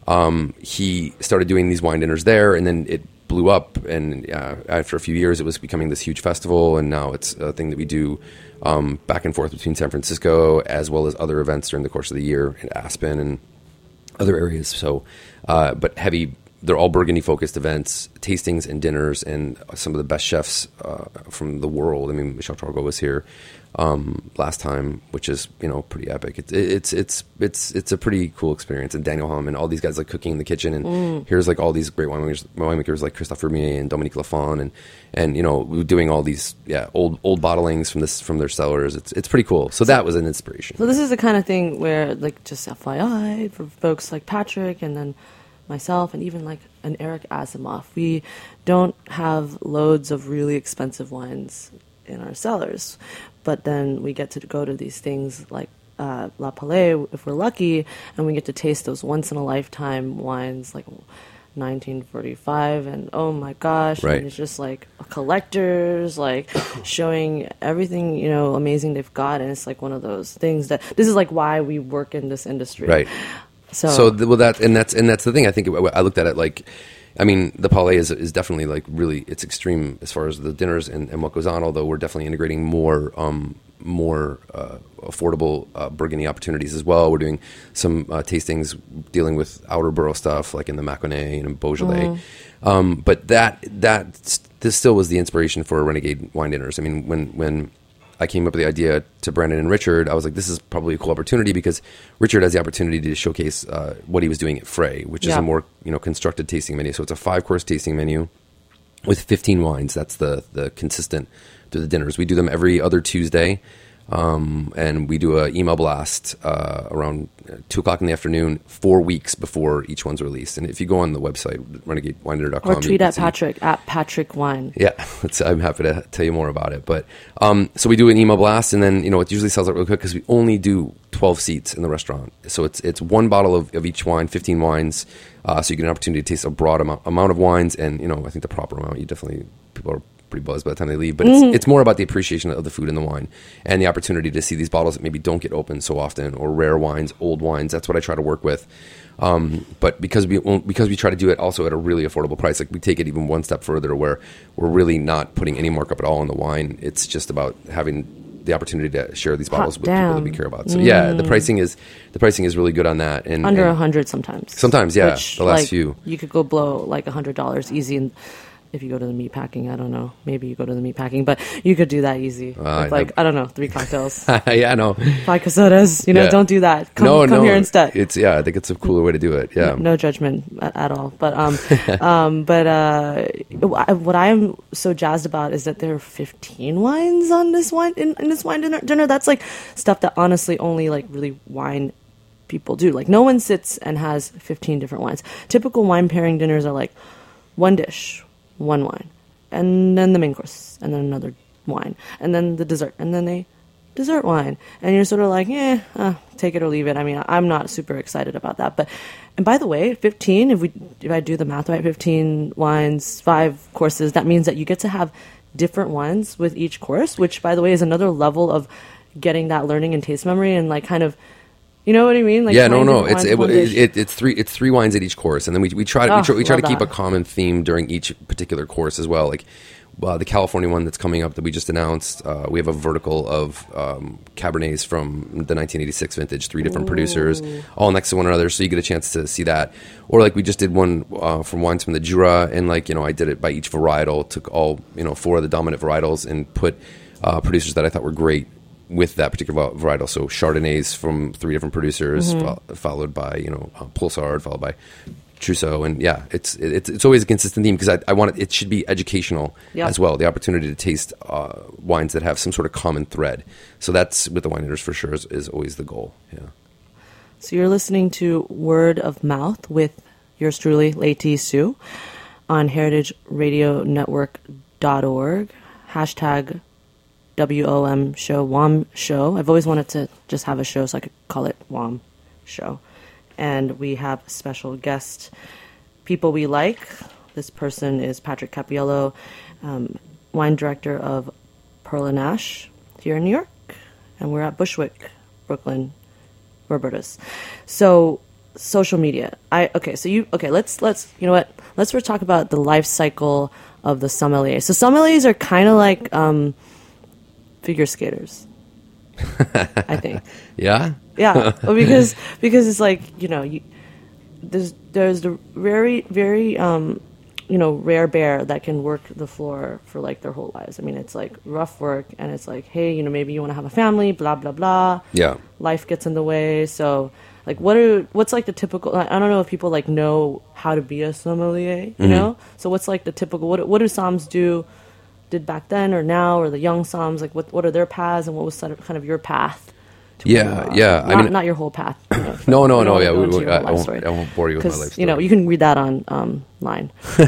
Speaker 8: He started doing these wine dinners there, and then it blew up, and after a few years it was becoming this huge festival, and now it's a thing that we do back and forth between San Francisco as well as other events during the course of the year in Aspen and other areas. So but they're all Burgundy focused events, tastings and dinners, and some of the best chefs from the world. I mean, Michel Trogo was here last time, which is pretty epic. It's a pretty cool experience. And Daniel Hum and all these guys like cooking in the kitchen, and here's like all these great winemakers like Christophe Vermier and Dominique Lafon, and doing all these old bottlings from their cellars. It's pretty cool. So that was an inspiration.
Speaker 4: So this is the kind of thing where, like, just FYI for folks like Patrick and then myself and even like an Eric Asimov, we don't have loads of really expensive wines in our cellars, but then we get to go to these things like La Palais if we're lucky, and we get to taste those once in a lifetime wines like 1945, and oh my gosh,
Speaker 8: right.
Speaker 4: And it's just like collectors like showing everything amazing they've got, and it's like one of those things that this is like why we work in this industry,
Speaker 8: right? So that's the thing. I think I looked at it like, I mean, the Palais is definitely like really, it's extreme as far as the dinners and what goes on. Although we're definitely integrating more affordable Burgundy opportunities as well. We're doing some tastings dealing with outer borough stuff like in the Mâconnais and Beaujolais. But this still was the inspiration for Renegade Wine Dinners. I mean, when I came up with the idea to Brandon and Richard, I was like, this is probably a cool opportunity because Richard has the opportunity to showcase what he was doing at Frey, which is a more constructed tasting menu. So it's a 5-course tasting menu with 15 wines. That's the consistent through the dinners. We do them every other Tuesday, and we do an email blast around 2:00 in the afternoon, 4 weeks before each one's released. And if you go on the website, renegadewinedinner.com,
Speaker 4: or tweet at Patrick at Patrick Wine.
Speaker 8: Yeah, I'm happy to tell you more about it. But so we do an email blast, and then it usually sells out really quick because we only do 12 seats in the restaurant. So it's one bottle of each wine, 15 wines. So you get an opportunity to taste a broad amount of wines, and I think the proper amount. People are pretty buzzed by the time they leave, but it's more about the appreciation of the food and the wine, and the opportunity to see these bottles that maybe don't get opened so often, or rare wines, old wines. That's what I try to work with. But because we try to do it also at a really affordable price, like we take it even one step further, where we're really not putting any markup at all on the wine. It's just about having the opportunity to share these bottles with people that we care about. So the pricing is really good on that, and
Speaker 4: under $100 sometimes.
Speaker 8: Sometimes, yeah.
Speaker 4: Which,
Speaker 8: the last few
Speaker 4: you could go blow like $100 easy. And if you go to the meat packing, I don't know. Maybe you go to the meat packing, but you could do that easy. With I don't know, 3 cocktails.
Speaker 8: Yeah, no.
Speaker 4: 5 casodas. Don't do that. Come here instead.
Speaker 8: I think it's a cooler way to do it. Yeah.
Speaker 4: No judgment at all. But what I am so jazzed about is that there are 15 wines on this wine in this wine dinner. That's like stuff that honestly only like really wine people do. Like no one sits and has 15 different wines. Typical wine pairing dinners are like one dish, one wine, and then the main course, and then another wine, and then the dessert, and then a dessert wine, and you're sort of like, take it or leave it. I mean, I'm not super excited about that, and by the way, 15, if I do the math right, 15 wines, 5 courses, that means that you get to have different wines with each course, which, by the way, is another level of getting that learning and taste memory and like kind of, you know what I mean? Like
Speaker 8: yeah, no. It's three wines at each course, and then we try to keep a common theme during each particular course as well. Like the California one that's coming up that we just announced, we have a vertical of Cabernets from the 1986 vintage, 3 different producers, all next to one another, so you get a chance to see that. Or like we just did one from wines from the Jura, and like, you know, I did it by each varietal, took all, you know, 4 of the dominant varietals and put producers that I thought were great with that particular varietal. So Chardonnays from 3 different producers, followed by, you know, Pulsard, followed by Trousseau, and yeah, it's always a consistent theme because I want it should be educational as well. The opportunity to taste wines that have some sort of common thread. So that's with the Wineators for sure is always the goal. Yeah.
Speaker 4: So you're listening to Word of Mouth with yours truly, Leti Sue, on heritageradionetwork.org. Hashtag WOM show, WOM show. I've always wanted to just have a show so I could call it WOM show. And we have special guest people we like. This person is Patrick Cappiello, wine director of Pearl and Ash here in New York. And we're at Bushwick, Brooklyn, Roberta's. So social media. Let's you know what? Let's first talk about the life cycle of the sommelier. So sommeliers are kind of like figure skaters, I think.
Speaker 8: Yeah.
Speaker 4: Yeah, well, because it's like, you know, there's the very rare bear that can work the floor for like their whole lives. I mean, it's like rough work, and it's like, hey, you know, maybe you want to have a family, blah blah blah. Yeah, life gets in the way. So like, what's like the typical? I don't know if people like know how to be a sommelier, you know. So what's like the typical? What do somms did back then or now, or the young somms? Like what are their paths, and what was kind of your path?
Speaker 8: Yeah.
Speaker 4: I mean, not your whole path. You
Speaker 8: know, no. Yeah, I won't bore you with my life story.
Speaker 4: You know, you can read that on line.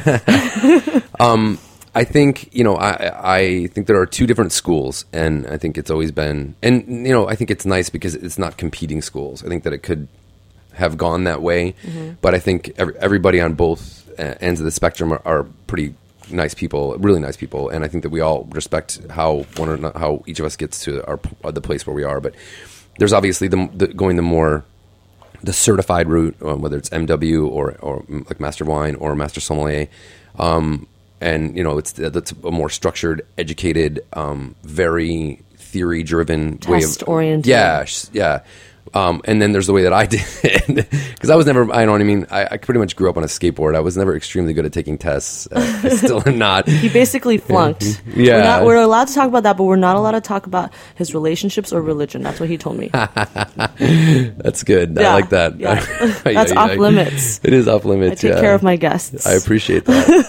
Speaker 8: I think, you know, I think there are 2 different schools, and I think it's always been, and you know, I think it's nice because it's not competing schools. I think that it could have gone that way, but I think everybody on both ends of the spectrum are pretty nice people, really nice people, and I think that we all respect how each of us gets to the place where we are. But there's obviously the certified route, whether it's MW or like Master of Wine or Master Sommelier, and you know, that's a more structured, educated, very theory driven way of
Speaker 4: test oriented.
Speaker 8: Yeah. And then there's the way that I did it, because I was never, I know what I mean, I pretty much grew up on a skateboard. I was never extremely good at taking tests. I still am not.
Speaker 4: He basically flunked.
Speaker 8: Yeah.
Speaker 4: We're allowed to talk about that, but we're not allowed to talk about his relationships or religion. That's what he told me.
Speaker 8: That's good. Yeah, I like that.
Speaker 4: Yeah. That's off limits.
Speaker 8: It is off limits.
Speaker 4: I take care of my guests.
Speaker 8: I appreciate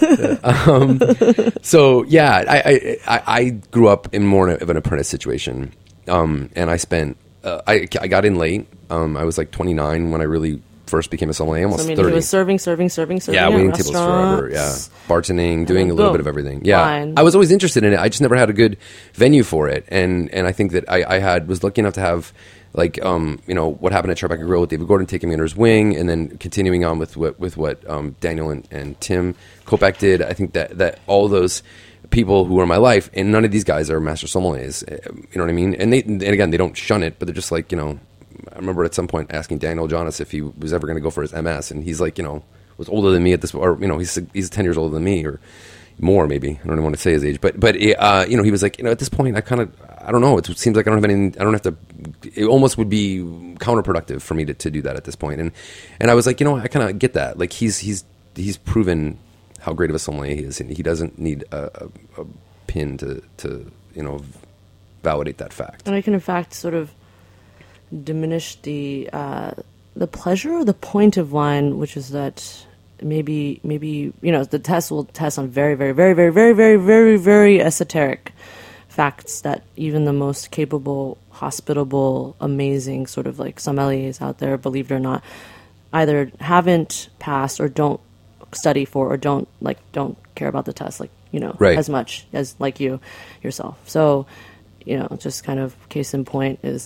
Speaker 8: that. So yeah, I grew up in more of an apprentice situation, and I spent. I got in late. I was like 29 when I really first became a sommelier. Almost 30.
Speaker 4: He was serving.
Speaker 8: Yeah, waiting tables forever. Yeah, bartending, doing a little bit of everything. Yeah, wine. I was always interested in it. I just never had a good venue for it, and I think that I was lucky enough to have like you know, what happened at Tribeca Grill with David Gordon taking me under his wing, and then continuing on with what Daniel and Tim Kopeck did. I think that all those people who are in my life, and none of these guys are master sommeliers, you know what I mean? And again, they don't shun it, but they're just like, you know, I remember at some point asking Daniel Jonas if he was ever going to go for his MS, and he's like, you know, was older than me at this, or you know, he's 10 years older than me, or more maybe. I don't even want to say his age, but you know, he was like, you know, at this point, I don't know. It seems like I don't have to. It almost would be counterproductive for me to do that at this point, and I was like, you know, I kind of get that. Like he's proven how great of a sommelier he is, and he doesn't need a pin to you know, validate that fact.
Speaker 4: And I can in fact sort of diminish the pleasure or the point of wine, which is that maybe you know, the test will test on very very very very very very very very esoteric facts that even the most capable, hospitable, amazing sort of like sommeliers out there, believe it or not, either haven't passed or don't study for, or don't care about the test, like, you know, right, as much as like you yourself. So, you know, just kind of case in point is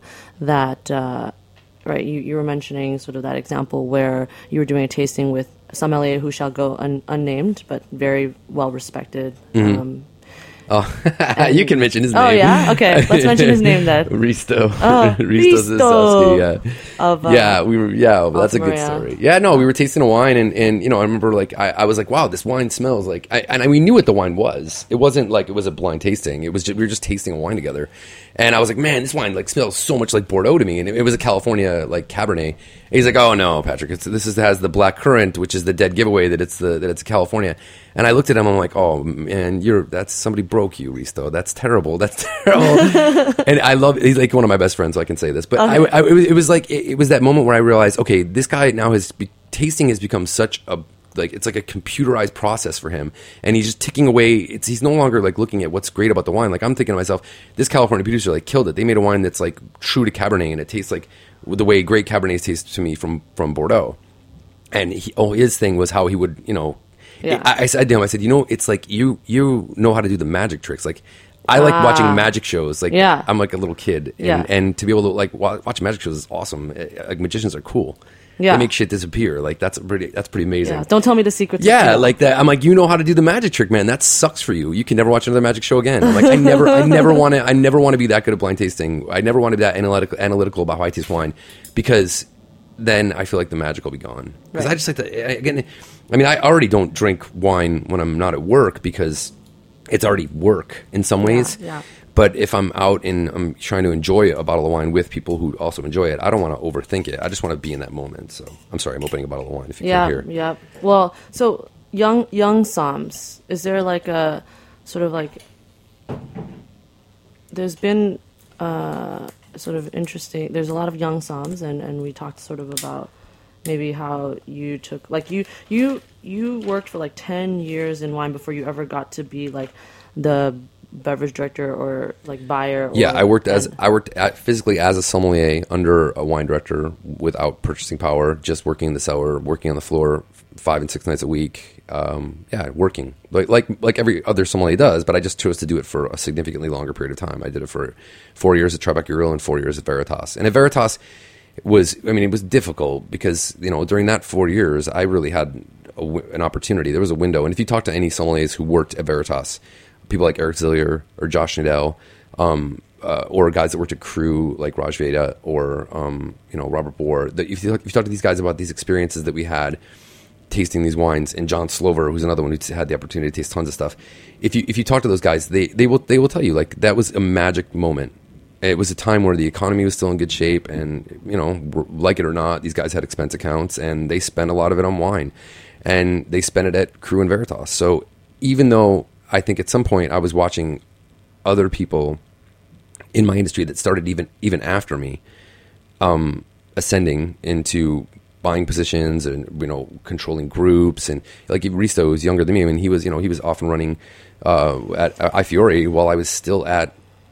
Speaker 4: that right, you were mentioning sort of that example where you were doing a tasting with a sommelier who shall go unnamed, but very well respected.
Speaker 8: Oh, you can mention his name.
Speaker 4: Oh, yeah? Okay, let's mention his name then.
Speaker 8: Risto.
Speaker 4: Oh,
Speaker 8: Risto Zizowski,
Speaker 4: yeah.
Speaker 8: That's a good story. Yeah, no, we were tasting a wine, and I remember, like, I was like, wow, this wine smells like, we knew what the wine was. It wasn't like it was a blind tasting. It was just, we were just tasting a wine together. And I was like, man, this wine, like, smells so much like Bordeaux to me. And it was a California, like, Cabernet. And he's like, oh, no, Patrick, has the black currant, which is the dead giveaway that it's California. And I looked at him, I'm like, oh, man, that's somebody broke you, Risto. That's terrible. And I love, he's like one of my best friends, so I can say this. But it was like, it was that moment where I realized, okay, this guy now tasting has become such a, like, it's like a computerized process for him, and he's just ticking away. He's no longer like looking at what's great about the wine. Like, I'm thinking to myself, this California producer like killed it. They made a wine that's like true to Cabernet, and it tastes like the way great Cabernets taste to me from Bordeaux. And his thing was how he would, I said to him, it's like you know how to do the magic tricks. Like, I like watching magic shows. Like, I'm like a little kid, and to be able to like watch magic shows is awesome. Like, magicians are cool. Yeah. They make shit disappear. Like, that's pretty amazing.
Speaker 4: Yeah. Don't tell me the secrets.
Speaker 8: Yeah, like that. I'm like, you know how to do the magic trick, man. That sucks for you. You can never watch another magic show again. I'm like, I never want to be that good at blind tasting. I never want to be that analytical about how I taste wine, because then I feel like the magic will be gone. Because I just like to, again, I mean, I already don't drink wine when I'm not at work because it's already work in some ways. Yeah. But if I'm out and I'm trying to enjoy a bottle of wine with people who also enjoy it, I don't want to overthink it. I just want to be in that moment. So I'm sorry, I'm opening a bottle of wine if you can't hear.
Speaker 4: Yeah. Well, so young somms, is there like a sort of like, there's been sort of interesting, there's a lot of young somms, and we talked sort of about maybe how you took, like you worked for like 10 years in wine before you ever got to be like the beverage director or like buyer.
Speaker 8: I worked physically as a sommelier under a wine director without purchasing power, just working in the cellar, working on the floor 5 and 6 nights a week. Working like every other sommelier does, but I just chose to do it for a significantly longer period of time. I did it for 4 years at Tribeca Grill and 4 years at Veritas. And at Veritas it was difficult because, during that 4 years, I really had an opportunity. There was a window. And if you talk to any sommeliers who worked at Veritas, people like Eric Zillier or Josh Nadell, or guys that worked at Crew like Raj Veda or Robert Bohr. If you talk to these guys about these experiences that we had tasting these wines, and John Slover, who's another one who had the opportunity to taste tons of stuff. If you talk to those guys, they will tell you, like, that was a magic moment. It was a time where the economy was still in good shape, and like it or not, these guys had expense accounts, and they spent a lot of it on wine, and they spent it at Crew and Veritas. So even though I think at some point I was watching other people in my industry that started even after me, ascending into buying positions and controlling groups, and like Risto was younger than me. I mean, he was off and running at iFiore while I was still at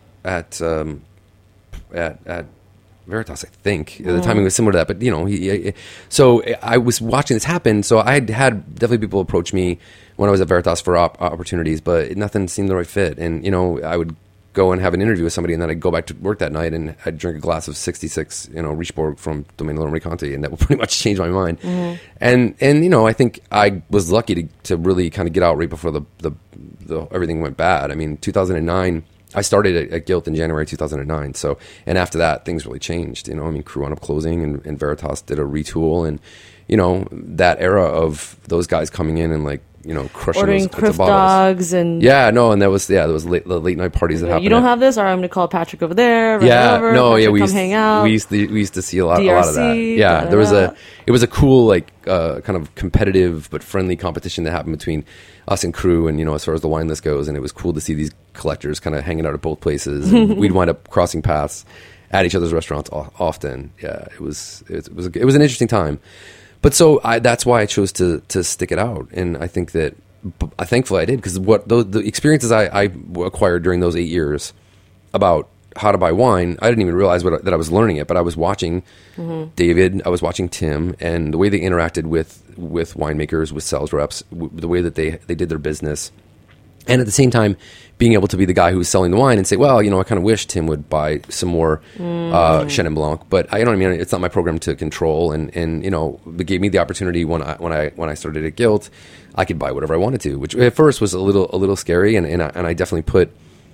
Speaker 8: Veritas, I think. The timing was similar to that, but so I was watching this happen. So I had definitely people approach me when I was at Veritas for opportunities, but nothing seemed the right fit. And I would go and have an interview with somebody, and then I'd go back to work that night, and I'd drink a glass of 66, Richebourg from Domaine Laurent Conti, and that would pretty much change my mind. Mm-hmm. And I think I was lucky to really kind of get out right before the everything went bad. I mean, 2009. I started at Gilt in January 2009. So, and after that, things really changed. Crew wound up closing, and Veritas did a retool, and that era of those guys coming in and like crushing
Speaker 4: ordering
Speaker 8: those
Speaker 4: Criff
Speaker 8: bottles.
Speaker 4: Dogs and
Speaker 8: and there was the late night parties that happened.
Speaker 4: You don't have this, or I'm going to call Patrick over there.
Speaker 8: We
Speaker 4: come hang out.
Speaker 8: We used to see a lot of that.
Speaker 4: DRC,
Speaker 8: There was it was a cool like kind of competitive but friendly competition that happened between us and Crew, and as far as the wine list goes, and it was cool to see these collectors kind of hanging out at both places. And we'd wind up crossing paths at each other's restaurants often. Yeah, it was an interesting time. But so that's why I chose to stick it out, and I think that thankfully I did, because the experiences I acquired during those 8 years about how to buy wine, I didn't even realize that I was learning it. But I was watching David, I was watching Tim, and the way they interacted with winemakers, with sales reps, the way that they did their business, And at the same time, being able to be the guy who's selling the wine and say, well, I kind of wish Tim would buy some more Chenin Blanc, but you know what I mean? It's not my program to control. And it gave me the opportunity when I started at Gilt, I could buy whatever I wanted to, which at first was a little scary. And I definitely put,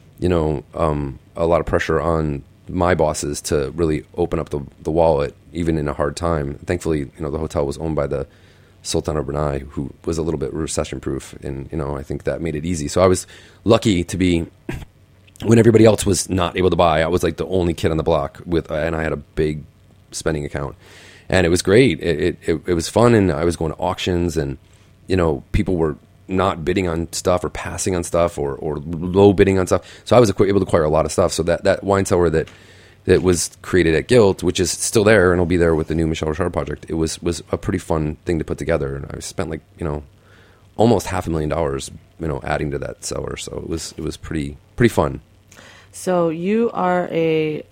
Speaker 8: a lot of pressure on my bosses to really open up the wallet, even in a hard time. Thankfully, the hotel was owned by the Sultan of Brunei, who was a little bit recession-proof, and I think that made it easy. So I was lucky to be, when everybody else was not able to buy, I was like the only kid on the block and I had a big spending account, and it was great. It was fun, and I was going to auctions, and people were not bidding on stuff or passing on stuff or low bidding on stuff. So I was able to acquire a lot of stuff. So that wine cellar that was created at Gilt, which is still there and will be there with the new Michel Richard project, it was a pretty fun thing to put together. And I spent almost $500,000, adding to that cellar. So it was pretty fun.
Speaker 4: So you're a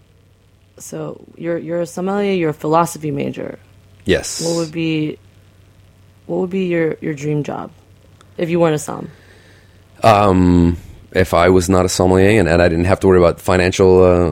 Speaker 4: sommelier, you're a philosophy major.
Speaker 8: Yes.
Speaker 4: What would be your dream job if you weren't a somm?
Speaker 8: If I was not a sommelier and I didn't have to worry about financial,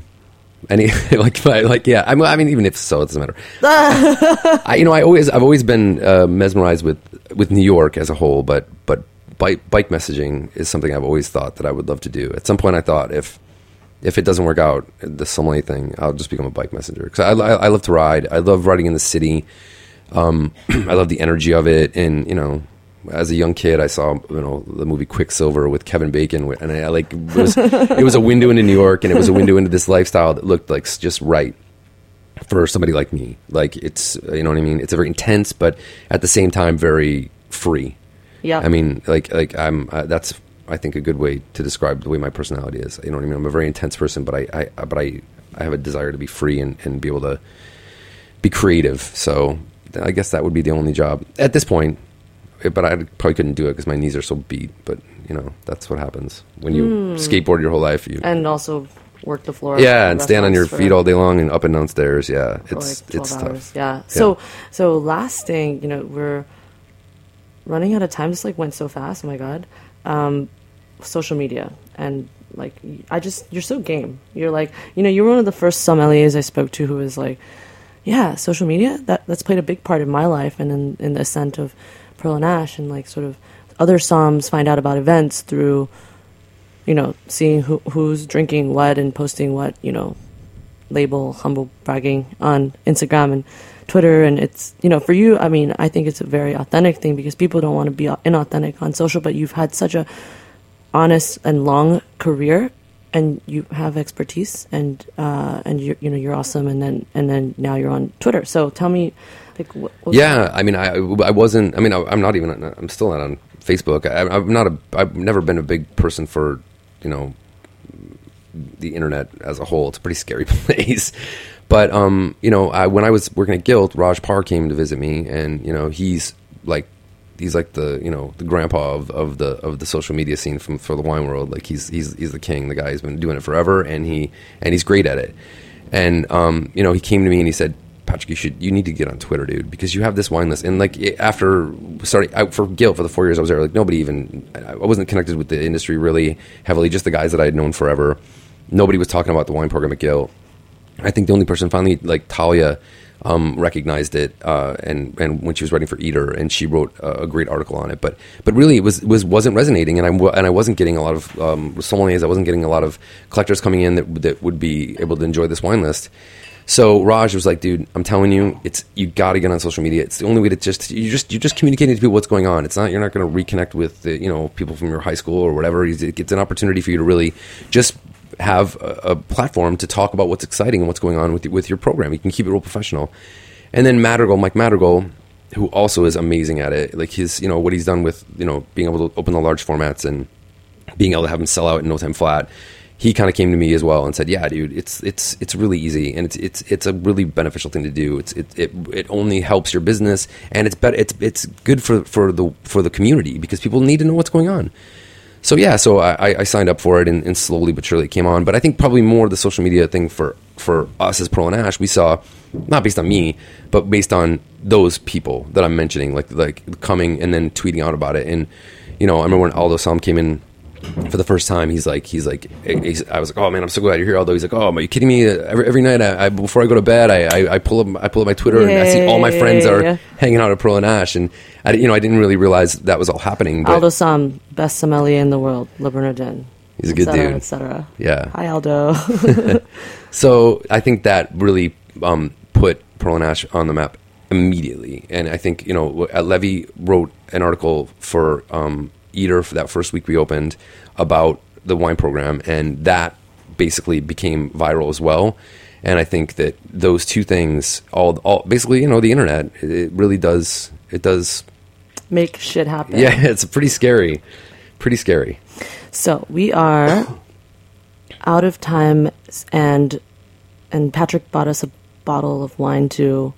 Speaker 8: yeah. I mean, even if so, it doesn't matter. I've always been mesmerized with New York as a whole, but bike messaging is something I've always thought that I would love to do. At some point, I thought if it doesn't work out, the sommelier thing, I'll just become a bike messenger, because I love to ride. I love riding in the city. I love the energy of it, and as a young kid, I saw the movie Quicksilver with Kevin Bacon, and it was a window into New York, and it was a window into this lifestyle that looked like just right for somebody like me. Like, it's, you know what I mean? It's a very intense, but at the same time very free.
Speaker 4: Yeah.
Speaker 8: I mean, that's, I think, a good way to describe the way my personality is. You know what I mean? I'm a very intense person, but I have a desire to be free and be able to be creative. So I guess that would be the only job at this point. But I probably couldn't do it because my knees are so beat. But, that's what happens when you skateboard your whole life.
Speaker 4: And also work the floor.
Speaker 8: Yeah, and stand on your feet all day long and up and down stairs. Yeah, it's tough.
Speaker 4: Yeah. So last thing, we're running out of time. This went so fast. Oh my God. Social media, and you're so game. You're you're one of the first sommeliers I spoke to who was like, yeah, social media, that's played a big part in my life and in the ascent of Pearl and Ash, and sort of other somms find out about events through, seeing who's drinking what and posting what, label humble bragging on Instagram and Twitter. And it's, for you, I mean, I think it's a very authentic thing because people don't want to be inauthentic on social, but you've had such a honest and long career, and you have expertise, and you're awesome, and then now you're on Twitter. So tell me,
Speaker 8: yeah, I mean, I wasn't. I mean, I'm not even. I'm still not on Facebook. I've never been a big person for the internet as a whole. It's a pretty scary place. But when I was working at Gilt, Raj Parr came to visit me, and he's like the the grandpa of the social media scene for the wine world. Like he's the king. The guy who's been doing it forever, and he's great at it. And he came to me and he said, Patrick, you need to get on Twitter, dude, because you have this wine list. And after starting out for Gilt for the 4 years I was there, I wasn't connected with the industry really heavily, just the guys that I had known forever. Nobody was talking about the wine program at Gilt. I think the only person finally, Talia, recognized it, and when she was writing for Eater, and she wrote a great article on it. But really, it wasn't resonating, and I wasn't getting a lot of sommeliers. I wasn't getting a lot of collectors coming in that would be able to enjoy this wine list. So Raj was like, dude, I'm telling you, you got to get on social media. It's the only way to you're just communicating to people what's going on. You're not going to reconnect with people from your high school or whatever. It's an opportunity for you to really just have a platform to talk about what's exciting and what's going on with your program. You can keep it real professional. And then Mike Madrigal, who also is amazing at it, like his, what he's done with, being able to open the large formats and being able to have them sell out in no time flat. He kind of came to me as well and said, yeah, dude, it's really easy, and it's a really beneficial thing to do. It only helps your business, and it's good for the community, because people need to know what's going on. So yeah, I signed up for it, and slowly but surely it came on. But I think probably more the social media thing for us as Pearl and Ash, we saw, not based on me, but based on those people that I'm mentioning, like coming and then tweeting out about it. And I remember when Aldo Sam came in for the first time, I was like, oh man, I'm so glad you're here, Aldo. He's like, oh, are you kidding me? Every night, before I go to bed, I pull up my Twitter and I see all my friends are hanging out at Pearl and Ash, and I didn't really realize that was all happening. But
Speaker 4: Aldo Sam, best sommelier in the world, Le Bernardin.
Speaker 8: He's a good dude,
Speaker 4: etc.
Speaker 8: Yeah.
Speaker 4: Hi, Aldo.
Speaker 8: So I think that really put Pearl and Ash on the map immediately, and I think Levy wrote an article for Eater for that first week we opened about the wine program, and that basically became viral as well. And I think that those two things, all basically, the internet, it really does
Speaker 4: make shit happen.
Speaker 8: Yeah, it's pretty scary.
Speaker 4: So we are out of time, and Patrick bought us a bottle of wine to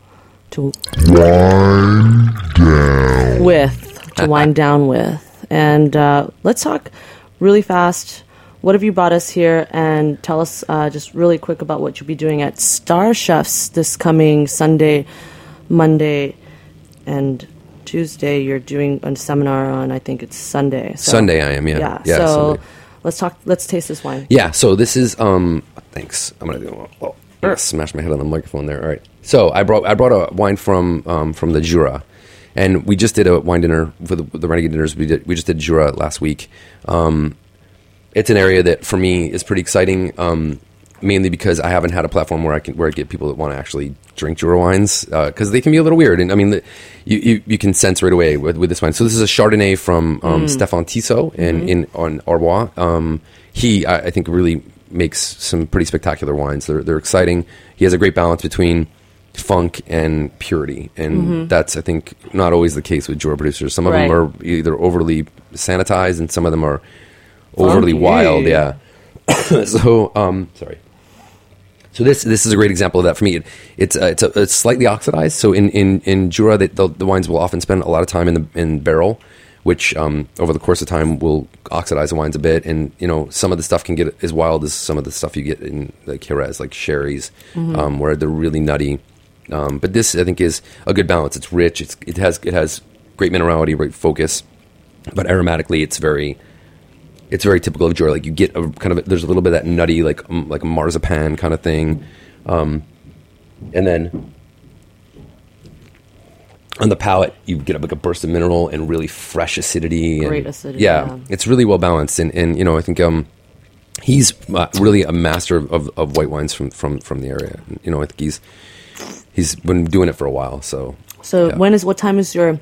Speaker 4: wind down with. And let's talk really fast. What have you brought us here? And tell us just really quick about what you'll be doing at Star Chefs this coming Sunday, Monday, and Tuesday. You're doing a seminar on, I think it's Sunday. So,
Speaker 8: Sunday I am, yeah.
Speaker 4: Yeah, so
Speaker 8: Sunday.
Speaker 4: Let's taste this wine.
Speaker 8: Yeah, so this is, thanks. I'm going to smash my head on the microphone there. All right. So I brought a wine from the Jura. And we just did a wine dinner for the Renegade Dinners. We just did Jura last week. It's an area that for me is pretty exciting, mainly because I haven't had a platform where I get people that want to actually drink Jura wines, because they can be a little weird. And I mean, you can sense right away with this wine. So this is a Chardonnay from Stéphane Tissot on Arbois. He, I think, really makes some pretty spectacular wines. They're exciting. He has a great balance between funk and purity, and that's, I think, not always the case with Jura producers. Some of them are either overly sanitized and some of them are overly wild. Yeah. So sorry. So this is a great example of that for me. It's slightly oxidized. So in Jura, the wines will often spend a lot of time in barrel, which over the course of time will oxidize the wines a bit. And some of the stuff can get as wild as some of the stuff you get in like Jerez, like sherries, where they're really nutty. But this, I think, is a good balance. It's rich. It has great minerality, great focus, but aromatically, it's very typical of Jura. Like you get there's a little bit of that nutty, like a marzipan kind of thing, and then on the palate, you get like a burst of mineral and really fresh acidity.
Speaker 4: Great acidity. Yeah,
Speaker 8: it's really well balanced, and I think he's really a master of white wines from the area. I think he's been doing it for a while. So yeah.
Speaker 4: What time is your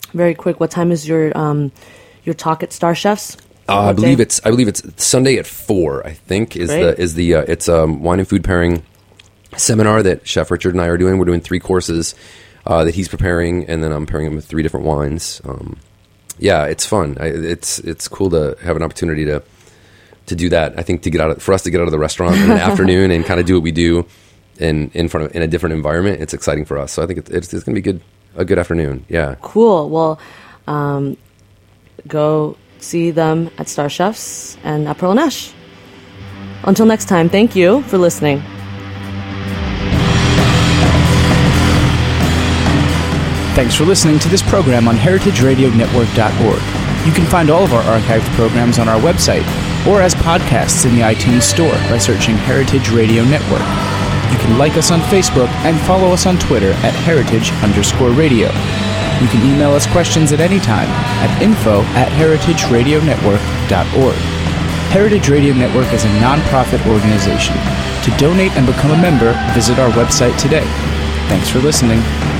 Speaker 4: talk at Star Chefs?
Speaker 8: I believe it's Sunday at 4. I think it's a wine and food pairing seminar that Chef Richard and I are doing. We're doing 3 courses that he's preparing, and then I'm pairing them with 3 different wines. Yeah, it's fun. It's cool to have an opportunity to do that. I think for us to get out of the restaurant in the afternoon and kind of do what we do in a different environment. It's exciting for us. So I think it's going to be a good afternoon. Yeah.
Speaker 4: Cool. Well, go see them at Star Chefs and at Pearl and Ash. Until next time, thank you for listening.
Speaker 2: Thanks for listening to this program on heritageradionetwork.org. You can find all of our archived programs on our website or as podcasts in the iTunes Store by searching Heritage Radio Network. You can like us on Facebook and follow us on Twitter at @heritage_radio. You can email us questions at any time at info@heritageradionetwork.org. Heritage Radio Network is a non-profit organization. To donate and become a member, visit our website today. Thanks for listening.